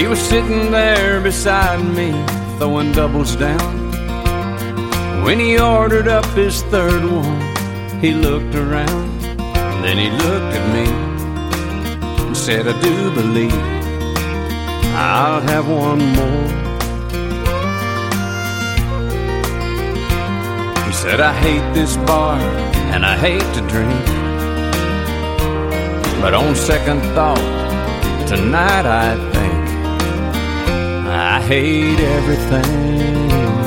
He was sitting there beside me, throwing doubles down. When he ordered up his third one, he looked around. Then he looked at me and said, I do believe I'll have one more. He said, I hate this bar and I hate to drink, but on second thought, tonight I think I hate everything.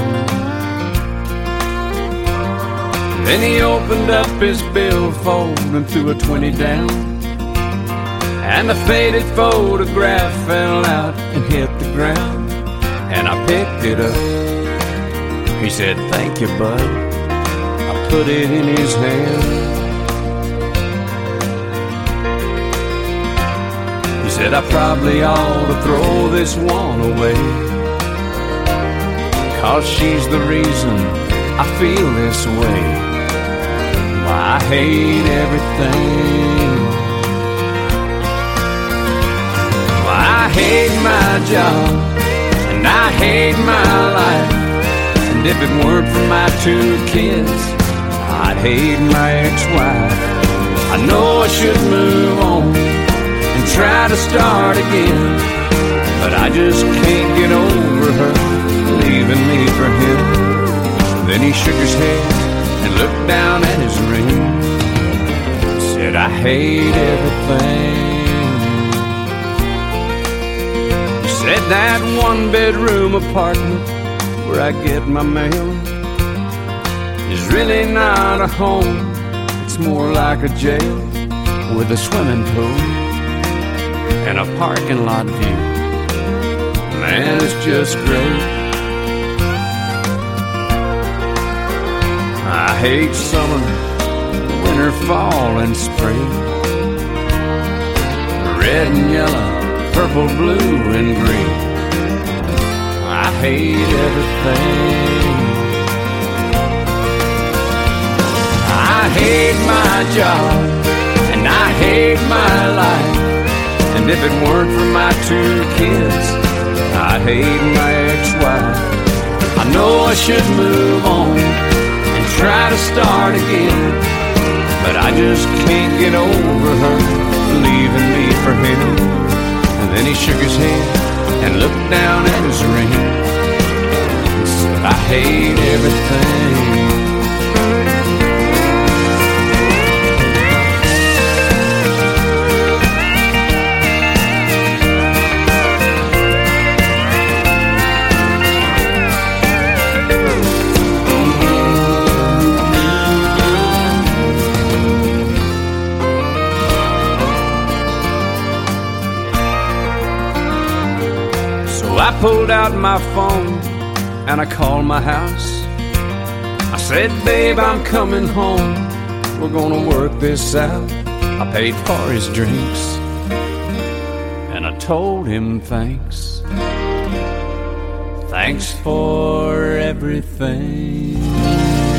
Then he opened up his billfold and threw a 20 down, and the faded photograph fell out and hit the ground. And I picked it up. He said, thank you, bud. I put it in his hand. He said, I probably ought to throw this one away, 'cause she's the reason I feel this way. I hate everything. I hate my job and I hate my life, and if it weren't for my 2 kids, I'd hate my ex-wife. I know I should move on and try to start again, but I just can't get over her leaving me for him. Then he shook his head and looked down at his ring, said, I hate everything. He said, that 1-bedroom apartment where I get my mail is really not a home. It's more like a jail with a swimming pool and a parking lot view. Man, it's just great. I hate summer, winter, fall, and spring, red and yellow, purple, blue, and green. I hate everything. I hate my job and I hate my life, and if it weren't for my 2 kids, I'd hate my ex-wife. I know I should move on, try to start again, but I just can't get over her leaving me for him. And then he shook his head and looked down at his ring and said, I hate everything. I pulled out my phone and I called my house. I said, babe, I'm coming home. We're gonna work this out. I paid for his drinks and I told him thanks. Thanks for everything.